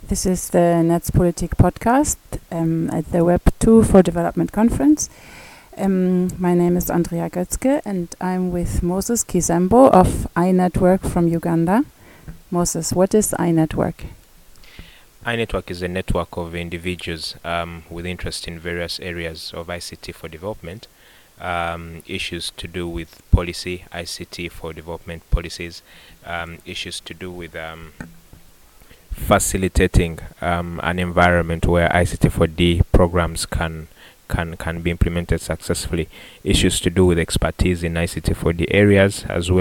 This is the Netzpolitik podcast at the Web2 for Development conference. My name is Andrea Götzke and I'm with Moses Kizembo of iNetwork from Uganda. Moses, what is iNetwork? iNetwork is a network of individuals with interest in various areas of ICT for development, issues to do with policy, ICT for development policies, issues to do with facilitating an environment where ICT for D programs can be implemented successfully, issues to do with expertise in ICT for D areas, as well